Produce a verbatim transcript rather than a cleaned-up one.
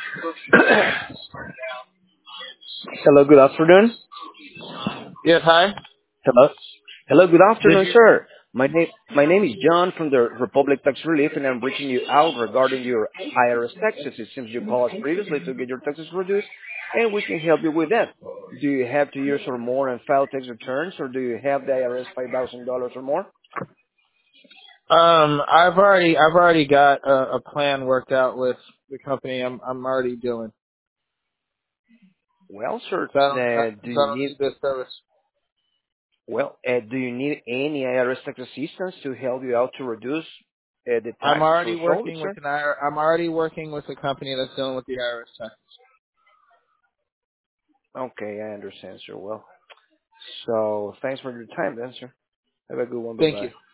Hello, good afternoon. Yes, hi. Hello. Hello, good Did afternoon, you? sir. My name my name is John from the Republic Tax Relief, and I'm reaching you out regarding your I R S taxes. It seems you called us previously to get your taxes reduced, and we can help you with that. Do you have two years or more and file tax returns, or do you have the I R S five thousand dollars or more? Um, I've already, I've already got a, a plan worked out with the company. I'm, I'm already doing. Well, sir, So I don't, uh, do so you I don't need need this service. well, uh, do you need any I R S tax assistance to help you out to reduce uh, the I'm tax already threshold, working with sir? an I R. I'm already working with a company that's dealing with the I R S tax. Okay, I understand, sir. Well. So thanks for your time then, sir. Have a good one. Thank Bye-bye. you.